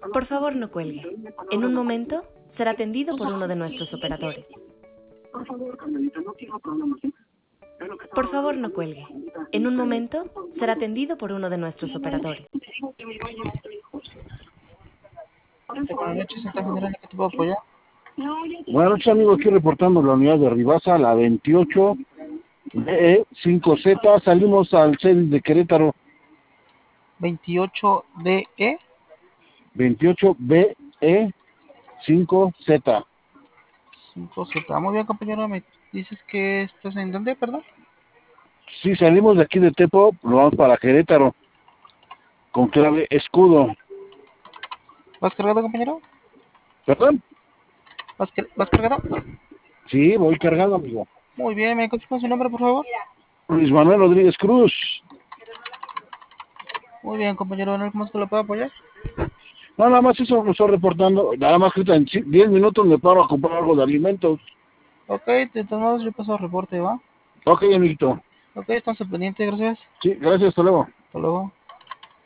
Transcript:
Por favor, no cuelgue. En un momento será atendido por uno de nuestros operadores. Por favor, Carmelita, no quiero problemas, ¿sí? Es lo que Por estaba favor, hablando no con cuelgue. Carmelita. En un momento será atendido por uno de nuestros operadores. Te digo que me vaya a otro hijo. Buenas noches, Central General, ¿qué te puedo apoyar? Buenas noches, amigo. Aquí reportando la unidad de Ribasa, la 28 BE5Z. Salimos al CEDIS de Querétaro. 28DE. 28 BE5Z. 5Z. Muy bien, compañero. ¿Me dices que estás en dónde, perdón? Sí, salimos de aquí de Tepo, lo vamos para Querétaro. Con clave escudo. ¿Vas cargado, compañero? ¿Perdón? ¿Vas cargado? Sí, voy cargado, amigo. Muy bien, ¿me confirma su nombre, por favor? Luis Manuel Rodríguez Cruz. Muy bien, compañero. ¿No más que lo puedo apoyar? No, nada más eso lo estoy reportando. Nada más que en 10 minutos me paro a comprar algo de alimentos. Ok, de todos modos yo paso el reporte, ¿va? Ok, amiguito. Ok, estamos al pendiente, gracias. Sí, gracias, hasta luego. Hasta luego.